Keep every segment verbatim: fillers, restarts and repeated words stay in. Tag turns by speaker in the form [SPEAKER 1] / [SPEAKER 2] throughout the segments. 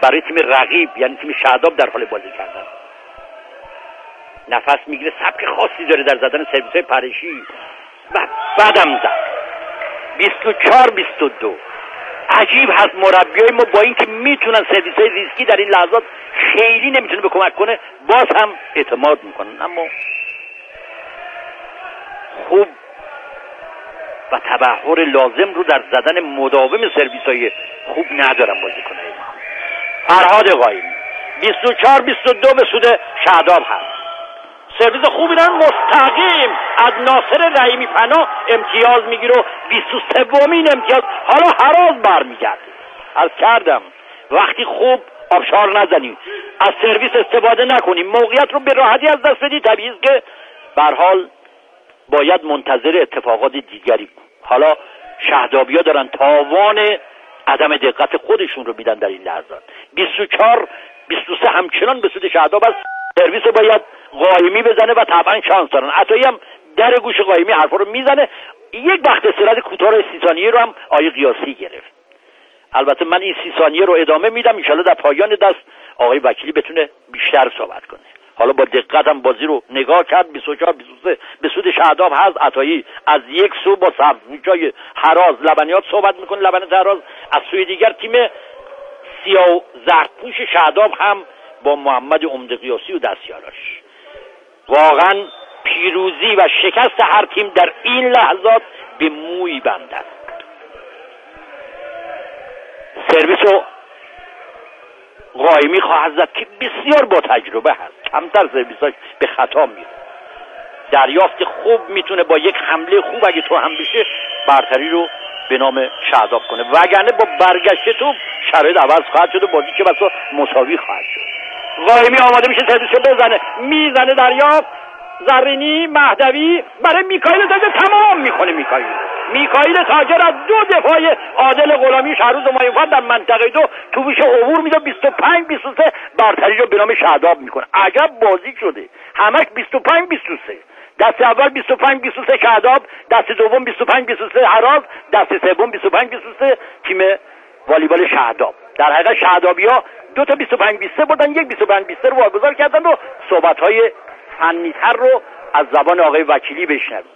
[SPEAKER 1] برای تیم رقیب یعنی تیم شهداب در حال بازی کردن. نفس میگیره، سبک خاصی داره در زدن سرویس‌های پرشی و بعدم زد. بیست و چهار بیست و دو. عجیب هست مربیای ما با اینکه میتونن سرویس‌های ریسکی در این لحظات خیلی نمیتونه به کمک کنه باز هم اعتماد میکنن، اما خوب و تبحر لازم رو در زدن مداوم سرویس‌های خوب ندارن بازیکن‌های ما. فرهاد قائمی بیست و چهار بیست و دو به سود شهداب هست. سرویس خوبی دارن، مستقیم از ناصر رحیمی پناه امتیاز میگیره و بیست و سومین امتیاز حالا هراز برمیگرده. از کردم وقتی خوب آبشار نزنیم، از سرویس استفاده نکنیم، موقعیت رو به راحتی از دست بدی، طبیعیه که به هر حال باید منتظر اتفاقات دیگری. حالا شهدابی‌ها دارن تاوان عدم دقت خودشون رو میدن در این لحظات. بیست و چهار بیست و سه همچنان به سود شهداب است. سرویس باید قائمی بزنه و طبعا شانس دارن. عطایی هم در گوش قائمی حرفا رو میزنه. یک وقت استراحت کوتاه سی ثانیه رو هم آقای قیاسی گرفت. البته من این سی ثانیه رو ادامه میدم، ان شاءالله در پایان دست آقای وکیلی بتونه بیشتر صحبت کنه. حالا با دقت هم بازی رو نگاه کرد. بیست و چهار بیست و سه به سود شهداب هست. عطایی از یک سو با سبزیجای هراز لبنیات صحبت میکنه، لبنیات هراز. از سوی دیگر تیم سیاه و زردپوش شهداب هم با محمد عمده قیاسی و دستیاراش. واقعا پیروزی و شکست هر تیم در این لحظات به موی بند است. سرویس رو قائمی خواهد زد که بسیار با تجربه هست، کمتر سرویساش به خطا میره. دریافت خوب میتونه با یک حمله خوب اگه تو هم بشه برتری رو به نام شهداب کنه، وگرنه با برگشت توپ شرایط عوض خواهد شد و بازی که بسا مساوی خواهد شد. قائمی آماده میشه سرویسو بزنه، میزنه دریافت. زرینی مهدوی برای میکائیل تاجر تمام میکنه. میکائیل میکائیل تاجر از دو دفاع عادل غلامی شهروز مایوفر در منطقه دو توپش عبور میده. بیست و پنج بیست و سه برتری رو به نام شهداب میکنه. عجب بازی شده، همش بیست و پنج بیست و سه. دست اول بیست و پنج بیست و سه شهداب، دست دوم بیست و پنج بیست و سه هراز، دست سوم بیست و پنج بیست و سه تیم والیبال شهداب. در حقیقت شهدابی‌ها دو تا بیست و پنج بیست و سه بودن، یک بیست و پنج بیست و سه رو واگذار کردن و صحبت‌های فنی‌تر رو از زبان آقای وکیلی بشنوید.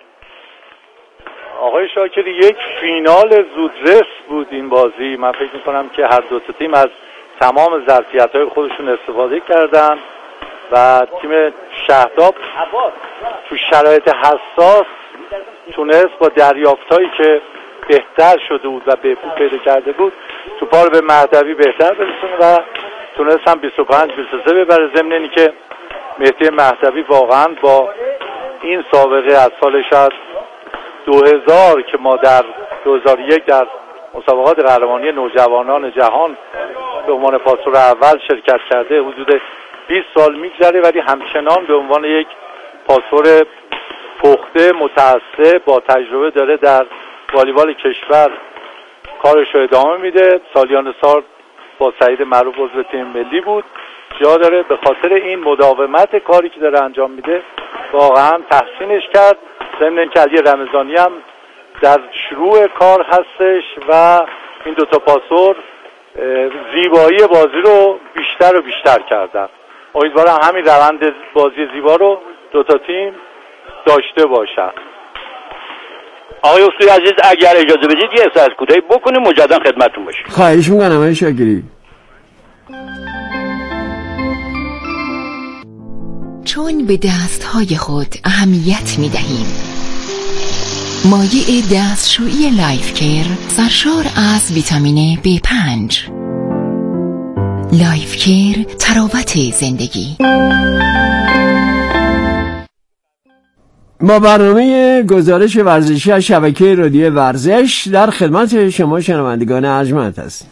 [SPEAKER 2] آقای شاکری، یک فینال زودرس بود این بازی. من فکر می‌کنم که هر دو تا تیم از تمام ظرفیت‌های خودشون استفاده کردن و تیم شهداب تو شرایط حساس تونست با دریافتایی که بهتر شده بود و بهبود پیدا کرده بود توپا رو به مهدوی بهتر برسونه و تونست هم بیست و پنج بیست و سه ببره. ضمن اینی که مهدی مهدوی واقعا با این سابقه از سال شاید دو هزار که ما در دو هزار و یک در مسابقات قهرمانی نوجوانان جهان به عنوان پاسور اول شرکت کرده، حدود بیست سال میگذره ولی همچنان به عنوان یک پاسور پخته متعصب با تجربه داره در والیبال کشور کارش رو ادامه میده. سالیان سال با سعید معروف عضو تیم ملی بود، جا داره به خاطر این مداومت کاری که داره انجام میده واقعا تحسینش کرد. ضمن اینکه علی رمضانی هم در شروع کار هستش و این دوتا پاسور زیبایی بازی رو بیشتر و بیشتر کردن. امیدوارم همین روند بازی زیبا رو دوتا تیم داشته باشن.
[SPEAKER 1] آقای اسطوری عزیز اگر اجازه بدید یه استراحت کوتاهی بکنیم، مجددا خدمتتون باشیم.
[SPEAKER 3] خواهش می‌کنم آقای شاکری.
[SPEAKER 4] چون به دستهای خود اهمیت می‌دهیم، مایع دستشویی لایف کیر سرشار از ویتامین بی پنج. لایف کیر، تراوت زندگی.
[SPEAKER 3] ما برنامه گزارش ورزشی از شبکه رادیو ورزش در خدمت شما شنوندگان ارجمند هستیم.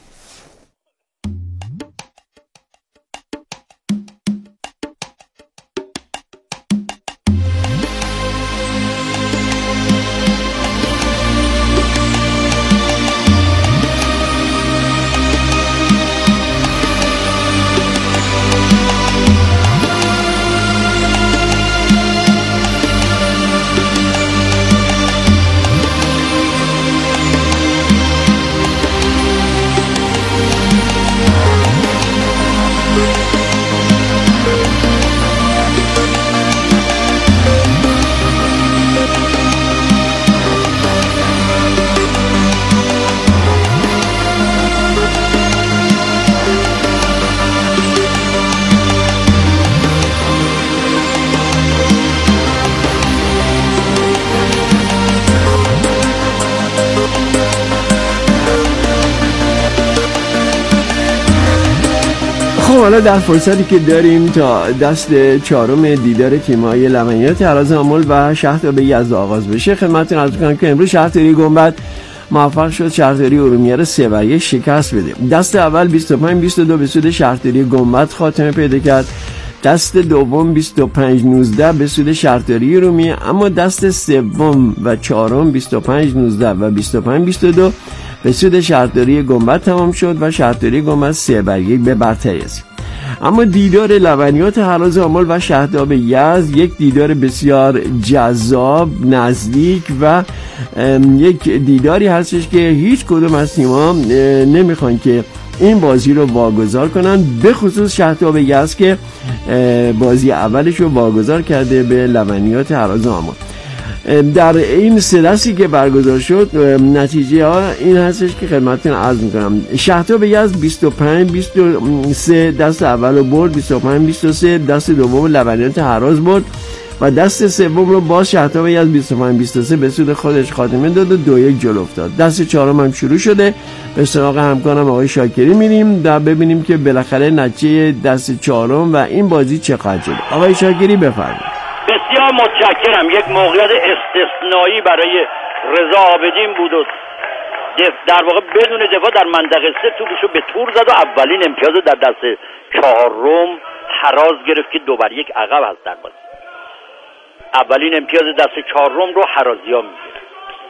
[SPEAKER 3] خب حالا در فرصتی که داریم تا دست چهارم دیدار تیم‌های لبنیات هراز آمل و شهرداری یزد آغاز بشه خدمتتون عرض می‌کنم که امروز شهرداری گنبد موفق شد شهرداری ارومیه رو سه بر یک شکست بده. دست اول بیست و پنج بیست و دو به سود شهرداری گنبد خاتمه پیدا کرد. دست دوم بیست و پنج نوزده به سود شهرداری ارومیه، اما دست سوم و چهارم بیست و پنج نوزده و بیست و پنج بیست و دو به سود شهرداری گنبد تمام شد و شهرداری گنبد سه بر یک به برتری رسید. اما دیدار لبنیات هراز آمل و شهداب یزد یک دیدار بسیار جذاب، نزدیک و یک دیداری هستش که هیچ کدوم از تیم‌ها نمیخوان که این بازی رو واگذار کنن، به خصوص شهداب یزد که بازی اولش رو واگذار کرده به لبنیات هراز آمل. در این سه دستی که برگزار شد نتیجه ها این هستش که خدمتتون عرض میکنم. شهداب یزد بیست و پنج بیست و سه دست اول رو برد، بیست و پنج بیست و سه دست دوم لبنیات هراز برد و دست سوم رو باز شهداب یزد بیست و پنج بیست و سه به سود خودش خاتمه داد و دو یک جلو افتاد. دست چهارم هم شروع شده. به سراغ همکارم آقای شاکری میریم و ببینیم که بالاخره نتیجه دست چهارم و این بازی چه خواهد شد. آقای شاکری بفرمایید.
[SPEAKER 1] بسیار متشکرم. یک موقعیت استثنایی برای رضا عابدین بود و در واقع بدون دفاع در منطقه سه توپشو به تور زد و اولین امتیاز در دست چهارم هراز گرفت که دو بر یک عقب هست در بازی. اولین امتیاز دست چهارم رو هرازی‌ها میگیره.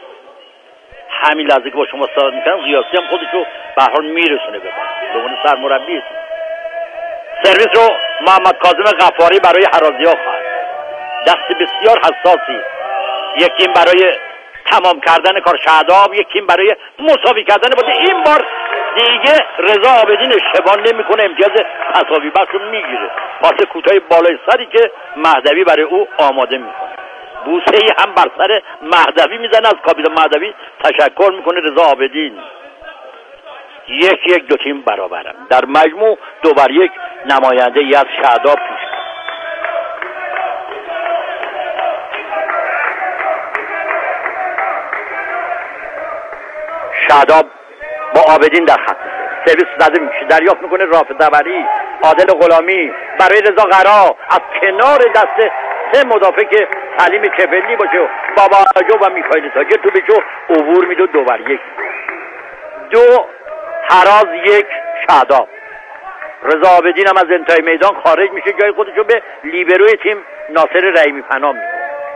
[SPEAKER 1] همین لحظه که با شما صحبت میکنم قیاسی هم خودشو به هر حال میرسونه به بازی. به عنوان سرمربی سرویس رو محمد کاظم غفاری برای هرازی‌ها خواهد. دست بسیار حساسی، یکیم برای تمام کردن کار شهداب، یکیم برای مساوی کردن بازی. این بار دیگه رضا عابدین اشتباه نمیکنه، امتیاز تساوی بخش رو میگیره. پاس کوتاه بالای سری که مهدوی برای او آماده میکنه. بوسه ای هم بر سر مهدوی میزنه، از کاپیتان مهدوی تشکر میکنه رضا عابدین. یک یک دو تیم برابرن. در مجموع دو بر یک نماینده ای از شهداب پیش. شهداب با عابدین در خط سرویس زده میشه، دریافت میکنه رافع دبری، عادل غلامی برای رضا قرا از کنار دست سه مدافع که سلیم چپلی باشه، بابا آجو و میکائیل تاجر تو بچو عبور میده. دو بر یک دو هراز یک شهداب. رضا عابدین هم از انتهای میدان خارج میشه، جای خودشو به لیبروی تیم ناصر رحیمی پناه میده.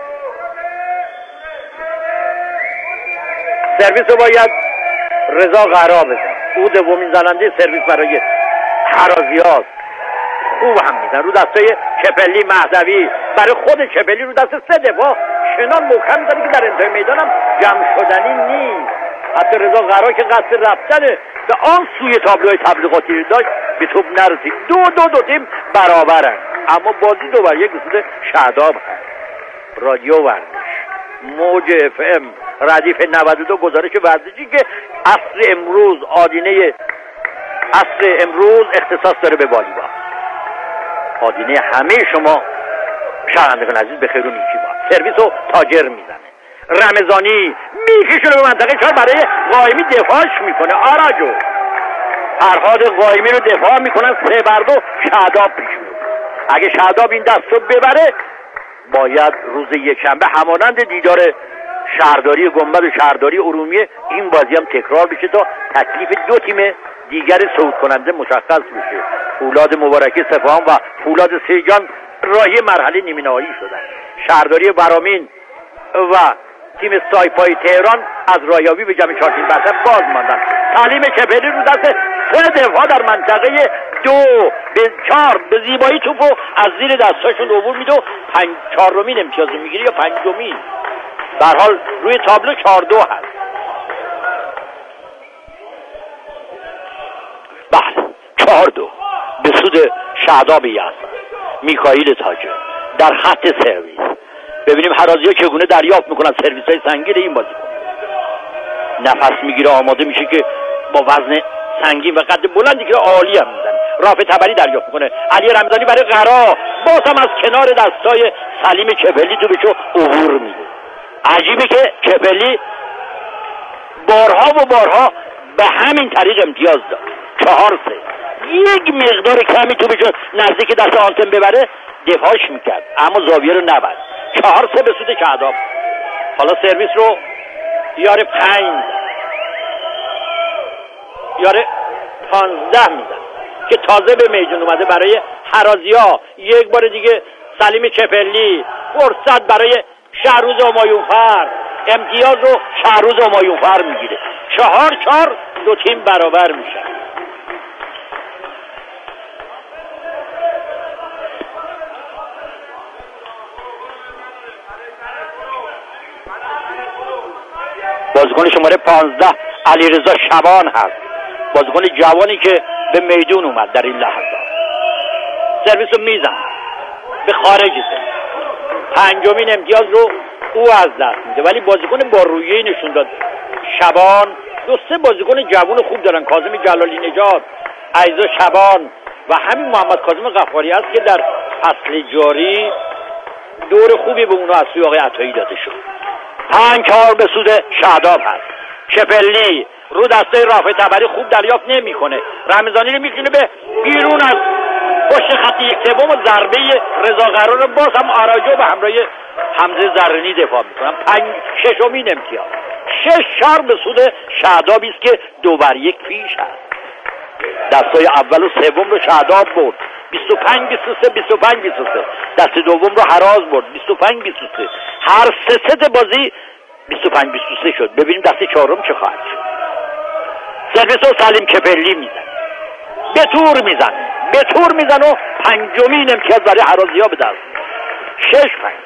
[SPEAKER 1] سرویس رو باید رضا قرا بزن. او دومین زننده سرویس برای هرازی هاست. خوب هم میزن رو دستای چپلی مهدوی، برای خود چپلی رو دست سه دفاع شنان محکم میزنه که در انتهای میدان هم جمع شدنی نیست. حتی رضا قرا که قصد رفتن به آن سوی تابلوهای تبلیغاتی داشت به توپ نرسید. دو دو دو تیم برابرن، اما بازی دو بر یک به سود شهداب هست. رادیو ورزش موج اف ام ردیف نود و دو گزارش ورزشی که عصر امروز آدینه عصر امروز اختصاص داره به والیبال. آدینه همه شما شنوندگان عزیز به خیر و نیکی باد. سرویس رو تاجر میزنه، رمضانی میکشونه به منطقه چهار، برای قائمی دفاعش میکنه. آراجو فرهاد قائمی رو دفاع میکنن، سه بر دو شهداب پیش میره. اگه شهداب این دست رو ببره باید روز یکشنبه همانند دیدار شهرداری گنبد و شهرداری ارومیه این بازی هم تکرار بشه تا تکلیف دو تیم دیگر صعود کننده مشخص بشه. فولاد مبارکی سپاهان و فولاد سیجان راهی مرحله نیمه نهایی شدن. شهرداری برامین و تیم سایپای تهران از رایابی به جمع چهار تیم برتر باز ماندن. سلیم چپلی رو دست سه دفاع در منطقه دو به چهار به زیبایی توپو از زیر دستاشون عبور میده و پنج چهارمین امتیاز میگیره یا پنجمین. در حال روی تابلو چهار دو هست. بله چهار دو به سود شهداب یزد. میکائیل تاجر در خط سرویس. ببینیم هرازی‌ها چگونه دریافت میکنن سرویس های سنگین این بازی کن. نفس میگیره، آماده میشه که با وزن سنگین و قد بلندی که عالی هم میزنه. رافع تبری دریافت میکنه، علی رمضانی برای قرا باز هم از کنار دستای سلیم چپلی تو بچو عبور میده. عجیبه که چپلی بارها و بارها به همین طریق امتیاز داد. چهار سه یک مقدار کمی توپشو نزدیک دست آنتن ببره دفاعش میکرد، اما زاویه رو نبرد. چهار سه به سود شهداب. حالا سرویس رو یاره پنج یاره پانزده میزن که تازه به میدون اومده برای هرازیا. یک بار دیگه سلیم چپلی فرصت برای شهروز همایونفر، امتیاز رو شهروز همایونفر میگیره. چهار چهار دو تیم برابر میشن. بازیکن شماره پانزده علیرضا شبان هست، بازیکن جوانی که به میدون اومد در این لحظات. سرویس رو میزن به خارج زمین، پنجمین امتیاز رو او از دست میده، ولی بازیکن با رویه نشون داد. شبان دو سه بازیکن جوان خوب دارن، کاظم جلالی نژاد، علیرضا شبان و همین محمد کاظم غفاری است که در فصل جاری دور خوبی به اونها از سوی آقای عطایی داده شد. پنج چهار به سود شهداب هست. شپلی رو دسته رافع تبری خوب دریافت نمیکنه، رمضانی رو میکنه به بیرون از پشت خط یک سوم و ضربه رضا قرار باز هم آراجو به همراه حمزه زرینی دفاع میکنن. پنج ششمین امتیاز. شش چهار به سود شهدابی است که دو بر یک پیش هست. دستای اول و سوم رو شهداب برد، بیست و پنج بیست و سه بیست و پنج بیست و سه. دست دوم رو هراز برد، بیست و پنج بیست و سه. هر سه ست بازی بیست و پنج بیست و سه شد. ببینیم دست چهارم چه خواهد شد. سرویس رو سلیم چپلی میزن، به تور میزن به تور میزن و پنجمین امتیاز برای هرازیا به دست. شش پنج.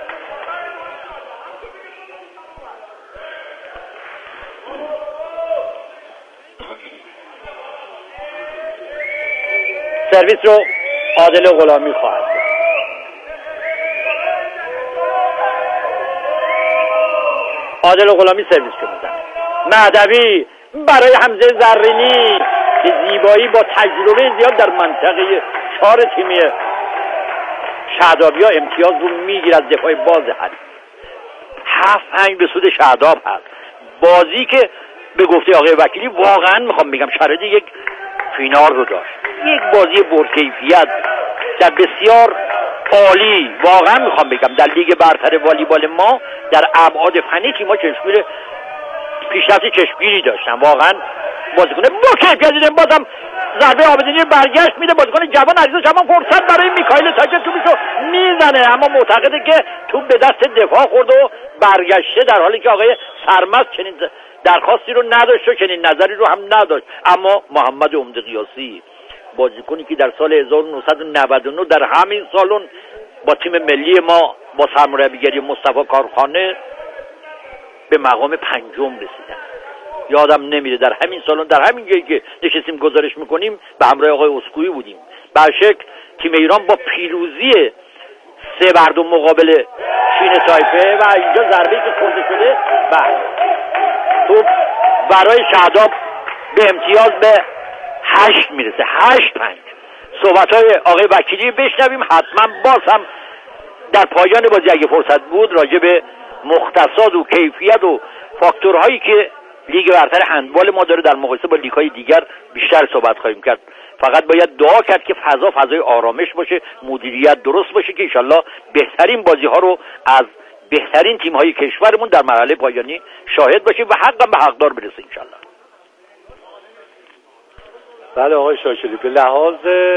[SPEAKER 1] سرویس رو عادل غلامی خواهد. عادل غلامی سرویس رو میزنه. مهدوی برای حمزه زرینی که زیبایی با تجربه زیاد در منطقه چهار تیمی شهدابیا امتیاز رو میگیره از دفاع باز حریف. هفت پنج به سود شهداب هست. بازی که به گفته آقای وکیلی واقعا میخوام بگم شرایط یک فینال رو داشت، یک بازی پرکیفیت در بسیار عالی. واقعا میخوام بگم در لیگ برتر والیبال ما در ابعاد فنی تیم‌ها چشمگیر پیشرفت چشمگیری داشتن. واقعا بازیکن با کیفیت دیدم. بازم ضربه آبدینی برگشت میده بازیکن جوان عزیز شما فرصت برای میکائیل تاکر توپشو میزنه، اما معتقده که توپ به دست دفاع خورد و برگشته، در حالی که آقای سرمست چنین درخواستی رو نداشت و چنین نظری رو هم نداشت. اما محمد عمده قیاسی بازیکنی که در سال هزار و نهصد و نود و نه در همین سالن با تیم ملی ما با سرمربیگری مصطفی کارخانه به مقام پنجم رسیدن. یادم نمیره در همین سالن در همین جایی که نشستیم گزارش میکنیم به همراه آقای اسکوئی بودیم. به شک تیم ایران با پیروزی سه بر دو مقابل چین تایپه و اینجا ضربه‌ای که خورده شده و توپ برای شهداب به امتیاز به هشت میرسه. هشت پنج. صحبت‌های آقای وکیلی بشنویم. حتما باز هم در پایان بازی اگه فرصت بود راجع به مختصات و کیفیت و فاکتورهایی که لیگ برتر هندبال ما داره در مقایسه با لیگ‌های دیگر بیشتر صحبت خواهیم کرد. فقط باید دعا کرد که فضا فضای آرامش باشه، مدیریت درست باشه که انشالله بهترین بازی‌ها رو از بهترین تیم‌های کشورمون در مرحله پایانی شاهد باشیم و حقا به حقدار برسه انشالله.
[SPEAKER 2] بله آقای شاکری، به لحاظ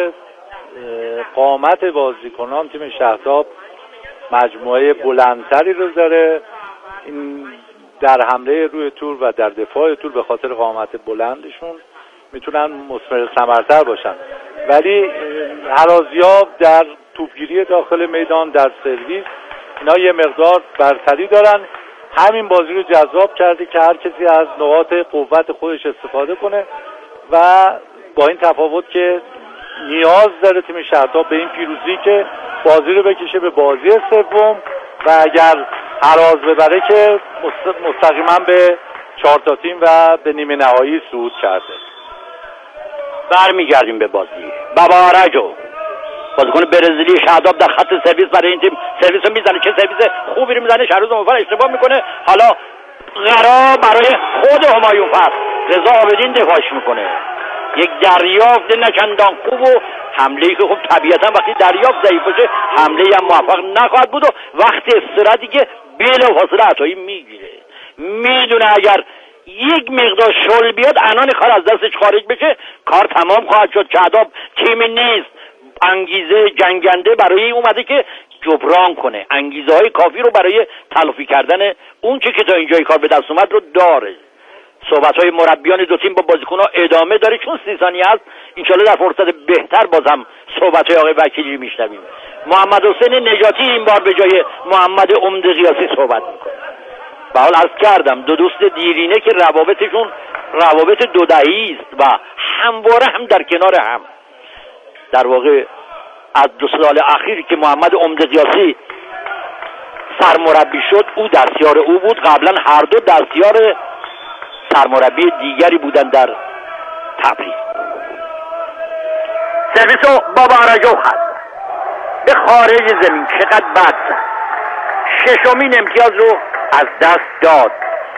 [SPEAKER 2] قامت بازیکنان تیم شهداب مجموعه بلندتری رو داره. این در حمله روی تور و در دفاع تور به خاطر قامت بلندشون میتونن مثمر ثمرتر باشن، ولی هرازیا در توپگیری داخل میدان در سرویس اینا یه مقدار برتری دارن. همین بازی رو جذاب کرده که هر کسی از نقاط قوت خودش استفاده کنه و با این تفاوت که نیاز داره تیم شهداب به این پیروزی که بازی رو بکشه به بازی سوم و اگر هراز ببره که مستقیما به چهار تا تیم و به نیمه نهایی صعود کرده.
[SPEAKER 1] برمیگردیم به بازی. بابا آرجو بازیکن برزیلی شهداب در خط سرویس برای این تیم سرویس رو میزنه. چه سرویس خوبی رو میزنه. شهروز همایونفر اشتباه میکنه. حالا قرار برای خود همایونفر. رضا عابدین دفاعش میکنه. یک دریافت نچندان خوب و حمله‌ای که خب طبیعتا وقتی دریافت ضعیف باشه حمله هم موفق نخواهد بود و وقتی استراحتی که بلافاصله عطایی میگیره، میدونه اگر یک مقدار شل بیاد انان کار از دستش خارج بشه کار تمام خواهد شد. شهداب تیمی نیست، انگیزه جنگنده برای اومده که جبران کنه، انگیزه های کافی رو برای تلافی کردن اون چه که تا اینجای کار به دست اومد رو داره. صحبت های مربیان دو تیم با بازیکن‌ها ادامه داره، چون سی ثانیه است انشالله در فرصت بهتر بازم صحبت های آقای وکیلی میشنویم. محمد حسین نجاتی این بار به جای محمد عمد قیاسی صحبت میکنه. به حال عرض کردم دو دوست دیرینه که روابطشون روابط دو دهه‌ای است و همواره هم در کنار هم. در واقع از دو سال اخیر که محمد عمد قیاسی سرمربی شد او دستیار او بود، قبلا هر دو دستیار سرمربی دیگری بودن در تبریز. سرویسو بابا آراجو هست به خارج زمین چقدر بد زد، ششمین امتیاز رو از دست داد.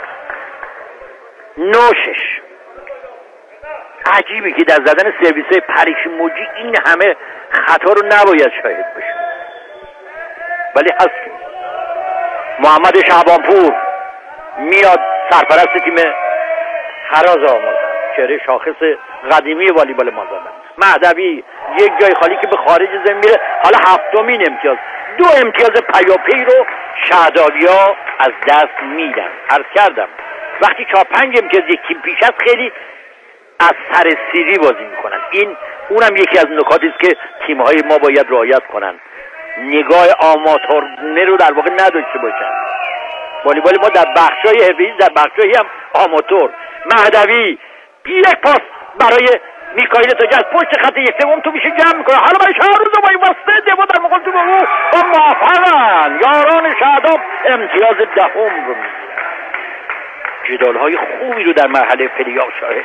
[SPEAKER 1] نوشش عجیبه که در زدن سرویس های پریش موجی این همه خطا رو نباید شاهد بشه، ولی هست. محمد شعبانپور میاد سرپرست تیم هراز آمازن، چهره شاخص قدیمی والیبال مازندران. مهدوی یک جای خالی که به خارج زمین میره، حالا هفتمین امتیاز. دو امتیاز پیاپی رو شهدابیا از دست میدن. عرض کردم وقتی چهار پنج امتیاز یک تیم پیش است خیلی از سر سیری بازی میکنن. این اونم یکی از نکاتی است که تیم‌های ما باید رعایت کنن، نگاه آماتورانه رو در واقع نداشته باشن. والیبال ما در بخشای حرفه‌ای، در بخشایی هم آماتور. مهدوی یک پاس برای میکائیل تاجی از پشت خط یک سوم تو میشه جمع میکنه، حالا برای چهار روز با این واسطه دفاع در مقابل تو او و موفقن یاران شهداب امتیاز دهم رو میگیرن. جدال‌های خوبی رو در مرحله پلی‌آف شاهد،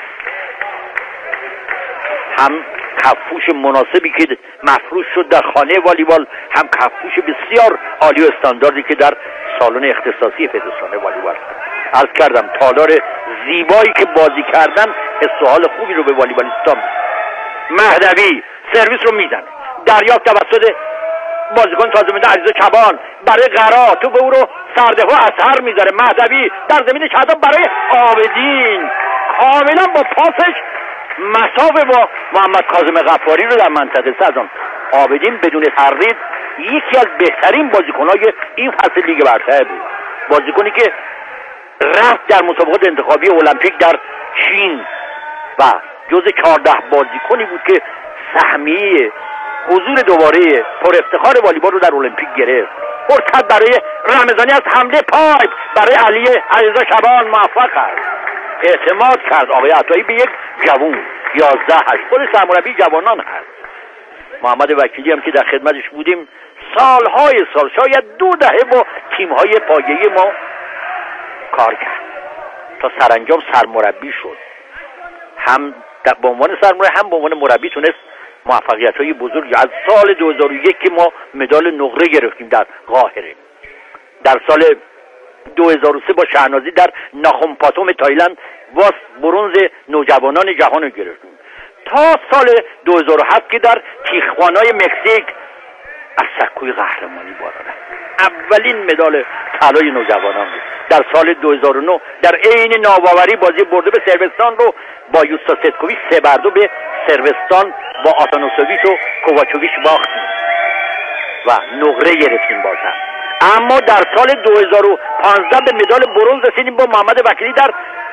[SPEAKER 1] هم کفوش مناسبی که مفروش شد در خانه والیبال، هم کفوش بسیار عالی و استانداردی که در سالن اختصاصی فدراسیون والیبال. عرض کردم تالار زیبایی که بازی کردن حس و حال خوبی رو به والیبالیستان میده. مهدوی سرویس رو میزنه، دریافت توسط بازیکن تازه اومده علیرضا چبان برای قرا تو به او رو سردفاع اثر میذاره. مهدوی در زمین شهداب برای عابدین کاملا با پاسش مسافه با محمد کاظم غفاری رو در منطقه سازان. عابدین بدون تردید یکی از بهترین بازیکن‌های این فصل لیگ برتر بود، بازیکنی که رفت در مسابقات انتخابی المپیک در چین و جز چهارده بازیکنی بود که سهمیه حضور دوباره پر افتخار والیبال رو در المپیک گرفت. فرصت برای رمضانی از حمله پایپ برای علی علیرضا شبان موفق است. اعتماد کرد آقای عطایی به یک جوان یازده هشت، خود سرمربی جوانان هست. محمد وکیلی هم که در خدمتش بودیم سالهای سال شاید دو دهه با تیم‌های پایه‌ای ما کار کرد تا سرانجام سرمربی شد. هم به عنوان سرمربی هم به عنوان مربی تونست موفقیت‌های بزرگ. از سال دو هزار و یک که ما مدال نقره گرفتیم در قاهره، در سال دو هزار و سه با شهنازی در ناخونپاتوم تایلند واس برنز نوجوانان جهان رو گرفتیم، تا سال دو هزار و هفت که در تیخوانای مکزیک از سکوی قهرمانی بارانه اولین مدال طلای نوجوانان بود. در سال دو هزار و نه در عین ناباوری بازی برده به سروستان رو با یوستا ستکوویچ سه بر دو به سروستان با آتانوسوویچ و کوواچوویچ باختیم و نقره گرفتیم بازم. اما در سال دو هزار و پانزده به مدال برنز رسیدیم با محمد وکیلی در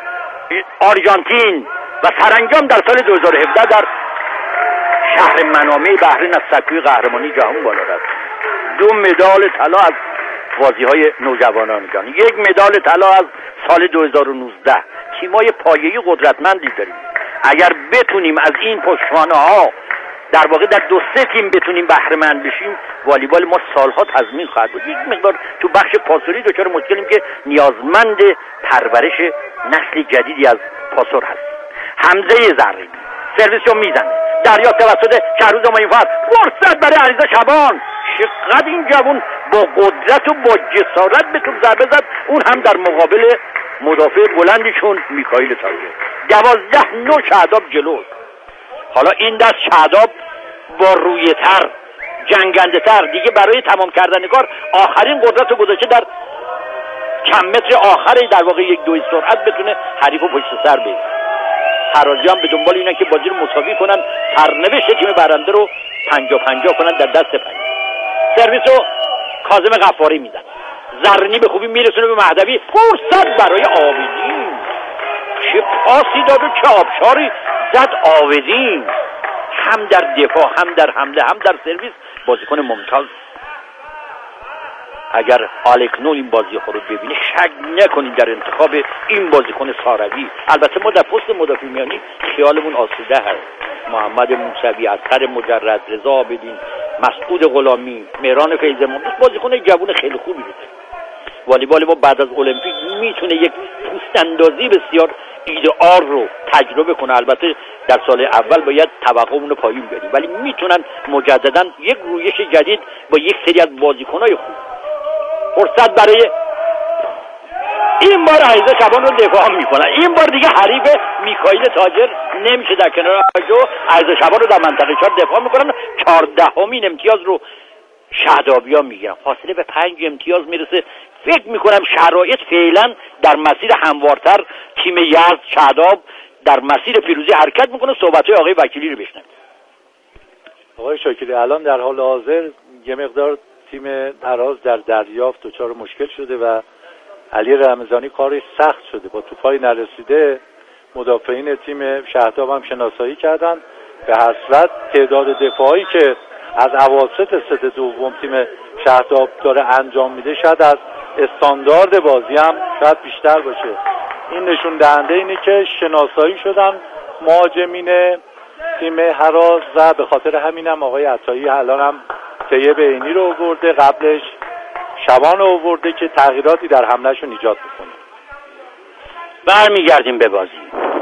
[SPEAKER 1] آرژانتین و سرانجام در سال دو هزار و هفده در شهر منامه بحرین از سکوی قهرمانی جهان بالا رفت. دو مدال طلا از بازی‌های نوجوانان جهان، یک مدال طلا از سال دو هزار و نوزده. تیم‌های پایه‌ای قدرتمندی داریم. اگر بتونیم از این پشتوانه‌ها در واقع در دو سه تیم بتونیم بهره مند بشیم، والیبال ما سالها تضمین خواهد بود. یک مقدار تو بخش پاسوری دچار مشکلیم که نیازمند پرورش نسل جدیدی از پاسور هستیم. حمزه زرینی سرویس رو میزنه، دریافت توسط شهروز مایفر، فرصت برای علیرضا شبان. چقدر این جوان با قدرت و با جسارت به توپ ضربه زد، اون هم در مقابل مدافع بلندیشون میکائیل تاجی. دوازده نو شهداب جلو. حالا این دست شهداب با روی تر جنگنده تر دیگه برای تمام کردن کار آخرین قدرت رو گذاشته در چند متر آخری، در واقع یک دوی سرعت بتونه حریف رو پشت سر بگیره. ترازی هم به دنبال اینن که بازی رو مساوی کنن، سرنوشت تیم برنده رو پنجا پنجا کنن در دست پنج. سرویس رو کاظم غفاری میزن، زرینی به خوبی میرسونه به مهدوی، فرصت برای عابدین. چه پاسی داد و چه آبشاری زد عابدین، هم در دفاع هم در حمله هم در سرویس بازیکن ممتاز. اگر آلکنو این بازی خود رو ببینه شک نکنید در انتخاب این بازیکن ساروی. البته ما در پست مدافع میانی خیالمون آسوده هست، محمد موسوی، اصغر مجرد، رضا عابدین، مسعود غلامی، مهران فیضمان بازیکن جوان خیلی خوبی بود. والیبال ما بعد از المپیک میتونه یک پوست اندازی بسیار ایدئال رو تجربه کنه. البته در سال اول باید توقعمون رو پایین بیاریم، ولی میتونن مجددا یک رویش جدید با یک سری از بازیکن‌های خوب. فرصت برای این بار عیزه شبان رو دفاع میکنن، این بار دیگه حریف میکائیل تاجر نمیشه در کنار جو. عیزه شبان رو در منطقه چهار دفاع میکنن، چهاردهمین امتیاز رو شهدابیا میگیرن، فاصله به پنج امتیاز میرسه. فکر میکنم شرایط فعلا در مسیر هموارتر تیم یزد شهداب در مسیر پیروزی حرکت میکنه. صحبت‌های آقای وکیلی رو بشنوید.
[SPEAKER 2] آقای شاکری، الان در حال حاضر یه مقدار تیم تراز در دریافت دچار مشکل شده و علی رمضانی کارش سخت شده، با توپای نرسیده مدافعین تیم شهداب هم شناسایی کردن. به هر صورت تعداد دفاعی که از اواسط ست دوم تیم شهداب داره انجام میده شاید از استاندارد بازی هم شاید بیشتر باشه. این نشون دهنده اینه که شناسایی شدن مهاجمین تیم هراز و به خاطر همینم آقای عطایی الان هم طیب عینی رو آورده، قبلش شبان رو آورده که تغییراتی در حملهشون ایجاد بکنه.
[SPEAKER 1] برمیگردیم به بازی.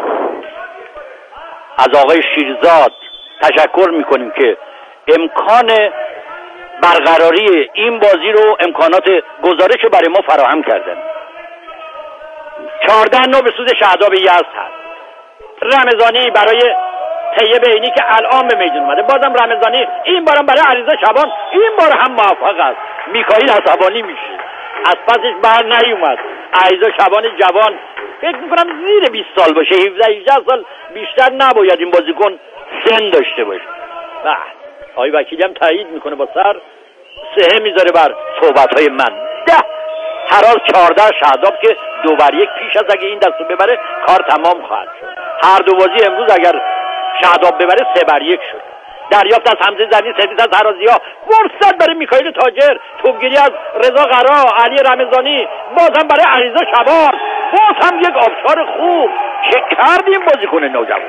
[SPEAKER 1] از آقای شیرزاد تشکر میکنیم که امکان برقراری این بازی رو، امکانات گزارش برای ما فراهم کردن. چهارده نو به سود شهداب یزد هست. رمضانی برای طیب عینی که الان به میدون اومده، بازم رمضانی، این بارم برای علیرضا شبان، این بار هم موفق است. میکائیل عصبانی میشه، از پسش بر نیومد. علیرضا شبان جوان فکر میکنم زیر بیست سال باشه، هفده هجده سال بیشتر نباید این بازیکن سن داشته باشه. بله، آقای وکیلی هم تایید میکنه با سر، سه میذاره بر صحبت‌های من. ده هراز چهارده شهداب که دو بر یک پیش از اگه این دستو ببره کار تمام خواهد شد. هر دو بازی امروز اگر شهداب ببره سه بر یک شد. دریافت از حمزه زرین، سرویس از هرازی‌ها، فرصت برای میکائیل تاجر، توپگیری از رضا قرا، علی رمضانی، بازم برای علیرضا شبان، باز هم یک آبشار خوب. چه کردیم بازیکن نوجوان،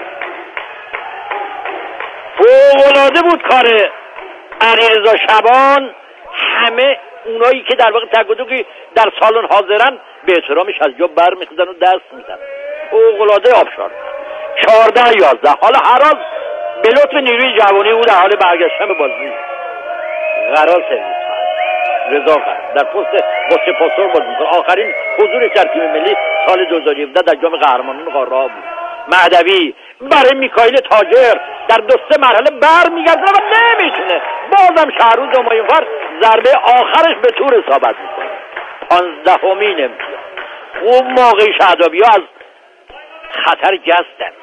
[SPEAKER 1] فوق‌العاده بود کار علیرضا شبان. همه اونایی که در واقع تگودوگی در سالن حاضرن به احترامش از جا برمیخیزن و دست میزنن. فوق‌العاده آبشار. چهارده یازده. حالا هراز به لطف نیروی جوانی او در حال برگشتن به بازی. قرار سرویس رضا قرار در پست واسه پاسور بازی میکنه. آخرین حضورش در تیم ملی سال دو هزار و هفده در جام قهرمانان قاره بود. مهدوی برای میکائیل تاجر در دو سه مرحله برمیگرده و نمیتونه. بازم شهروز همایونفر ضربه آخرش به طور اصابت میکنه. پانزدهمین امتیاز. خوب موقع شهدابی‌ها از خطر جستن،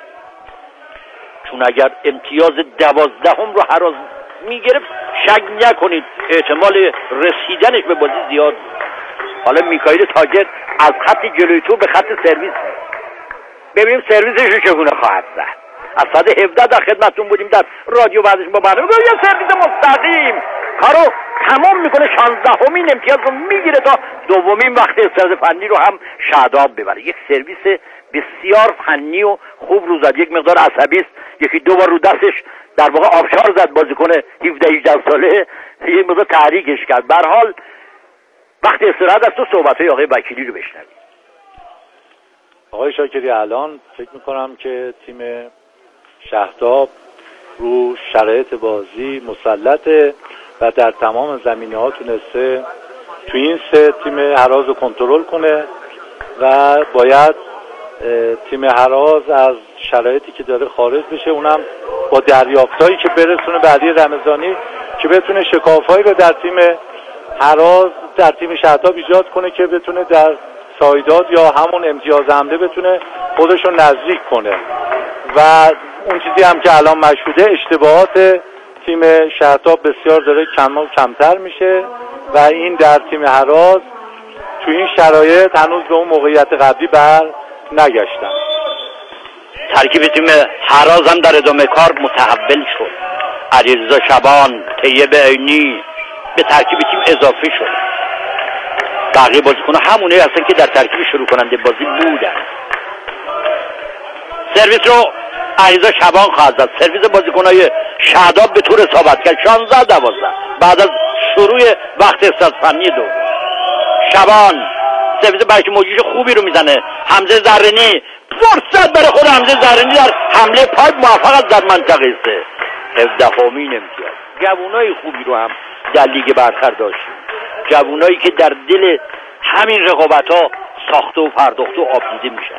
[SPEAKER 1] چون اگر امتیاز دوازدهم رو هراز میگرفت شک نکنید احتمال رسیدنش به بازی زیاد بود. حالا میکائیل تاجر از خط جلوی تو به خط سرویس، ببینیم سرویسش رو چگونه خواهد زد. از ساعت هفده در خدمتتون بودیم در رادیو ورزش با برنامه یه سرویس مستقیم کارو تمام میکنه. شانزدهمین امتیاز رو میگیره تا دومین وقت استراحت فنی رو هم شهداب ببره. یک سرویس بسیار فنی و خوب رو زد. یک مقدار عصبی است، یکی دو بار رو دستش در واقع آبشار زد بازیکن هفده هجده ساله، یک مقدار تحریکش کرد. به هر حال وقت استراحت است. تو صحبت‌های آقای وکیلی رو بشنوید.
[SPEAKER 2] آقای شاکری، الان فکر میکنم که تیم شهداب رو شرایط بازی مسلطه و در تمام زمینه‌ها تونسته تو این سه تیم هراز رو کنترل کنه و باید تیم هراز از شرایطی که داره خارج بشه، اونم با دریافتایی که برسونه به علی رمضانی که بتونه شکافایی رو در تیم هراز در تیم شهداب ایجاد کنه که بتونه در سایداد یا همون امتیاز حمله بتونه خودش رو نزدیک کنه. و اون چیزی هم که الان مشهوده اشتباهات تیم شهداب بسیار داره کم و کمتر میشه و این در تیم هراز تو این شرایط هنوز به اون موقعیت قبلی بر نگشتن.
[SPEAKER 1] ترکیب تیم هراز هم در ادامه کار متحول شد. علیرضا شبان، طیب عینی به ترکیب تیم اضافه شد. بقیه بازیکن‌ها همونه هستن که در ترکیب شروع کننده بازی بودن. سرویس رو علیرضا شبان خواهد زد. سرویس بازیکن‌های شهداب به طور اصابت کرد شانزده دوازده بعد از شروع وقت استاد فنی دوم. شبان سرویس برش موجیش خوبی رو میزنه. حمزه زرینی فرصت برای خود حمزه زرینی در حمله پای موفق در منطقه سه. هفدهمین امتیاز. جوانای خوبی رو هم در لیگ برتر داشتیم. جوانایی که در دل همین رقابت‌ها ساخته و پرداخته و آبدیده میشن.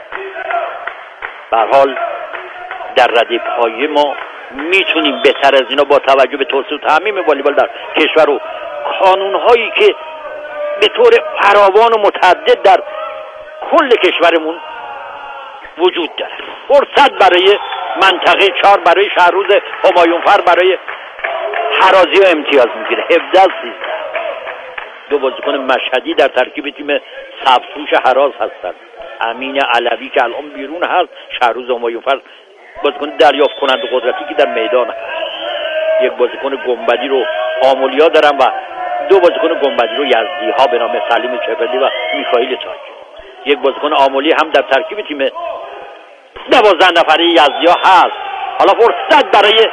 [SPEAKER 1] به هر حال در رده پایه ما میتونیم بهتر از اینا با توجه به توسعه و تعمیم والیبال در کشور و قانون‌هایی که به طور فراوان و متعدد در کل کشورمون وجود داره. فرصت برای منطقه چهار برای شهروز همایونفر برای هرازی و امتیاز میگیره. هفده سیزده دو بازیکن مشهدی در ترکیب تیم سبزپوش هراز هستند. امین علوی که الان بیرون هست، شهروز همایونفر بازیکن دریافت کننده قدرتی که در میدان هست. یک بازیکن گنبدی رو آمولیا دارن و دو بازیکن گنبدی رو یزدی ها به نام سلیم چپلی و میکائیل تاج. یک بازیکن آمولی هم در ترکیب تیم دوازده نفره یزدی ها هست. حالا فرصت برای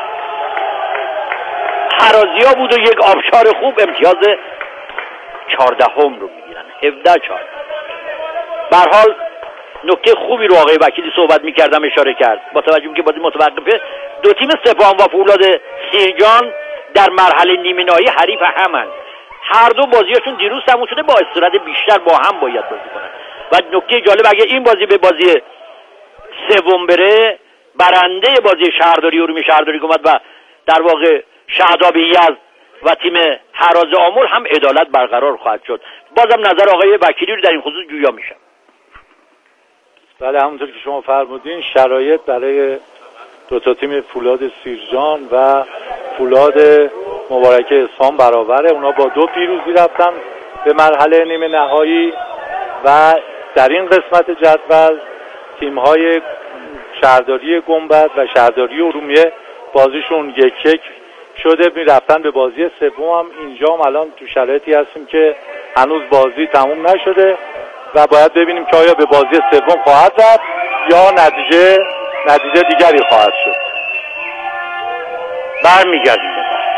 [SPEAKER 1] هرازی ها بود و یک آبشار خوب امتیاز چهاردهم رو میگیرن. هفده چهار. به هر حال نکته خوبی رو آقای وکیلی صحبت میکردم اشاره کرد. با توجه که بازی متوقفه، دو تیم سپاهان و فولاد سیرجان در مرحله نیمه نهایی حریف همن. هر دو بازیاشون دیروز تموم شده، با استراحت بیشتر با هم باید بازی کنن. و نکته جالب اگه این بازی به بازی سوم بره، برنده بازی شهرداری ارومیه شهرداری گمد و در واقع شهداب یزد و تیم هراز آمل هم عدالت برقرار خواهد شد. بازم نظر آقای وکیلی رو در این خصوص جویا میشم.
[SPEAKER 2] بله، همونطور که شما فرمودین شرایط برای دو تا تیم فولاد سیرجان و فولاد مبارکه اصفهان برابره. اونا با دو پیروزی رفتن به مرحله نیمه نهایی و در این قسمت جدول تیم‌های شهرداری گنبد و شهرداری ارومیه بازیشون یک یک شده، میرفتن به بازی سوم. هم اینجا هم الان تو شرایطی هستیم که هنوز بازی تموم نشده و باید ببینیم که آیا به بازی سوم خواهد رفت یا نتیجه نتیجه دیگری خواهد شد.
[SPEAKER 1] برمیگردیم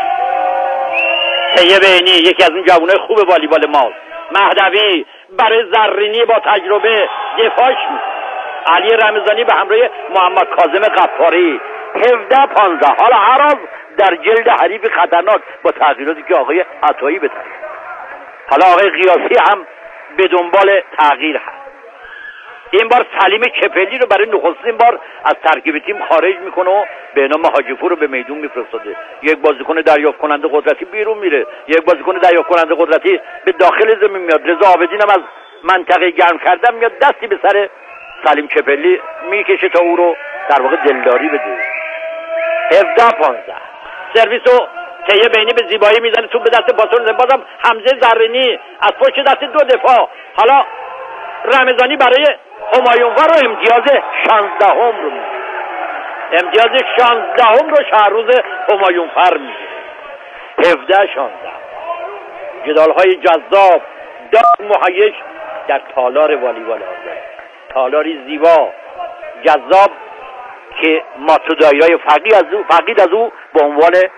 [SPEAKER 1] طیب عینی یکی از اون جوانای خوب والیبال ماست. مهدوی برای زرینی با تجربه دفاعش میکنه. علی رمضانی به همراه محمد کاظم غفاری. هفده پانزده. حالا هراز در جلد حریف خطرناک با تغییراتی که آقای عطایی بده. حالا آقای قیاسی هم به دنبال تغییر هست. این بار سلیم چپلی رو برای نخستین بار از ترکیب تیم خارج میکنه و به نام حاجی‌پور رو به میدون میفرستاده. یک بازیکن دریافت کننده قدرتی بیرون میره، یک بازیکن دریافت کننده قدرتی به داخل زمین میاد. رضا عابدین هم از منطقه گرم کردن میاد، دستی به سر سلیم چپلی میکشه تا او رو در واقع دلداری بده. هفده پانزده. سرویسو طیب عینی به زیبایی میزنه، تو به دست پاسور. بازم حمزه زرینی از پشت دست دو دفاع. حالا رمضانی برای همایونفر رو امتیاز شانزدهم رو میگه. امتیاز شانزدهم رو شهروز همایونفر میگه. هفده شانزده. جدال‌های جذاب داد مهیج در تالار والیبال آزاد. تالاری زیبا جذاب که ماتودایرای فقید از او فقید از او به عنوان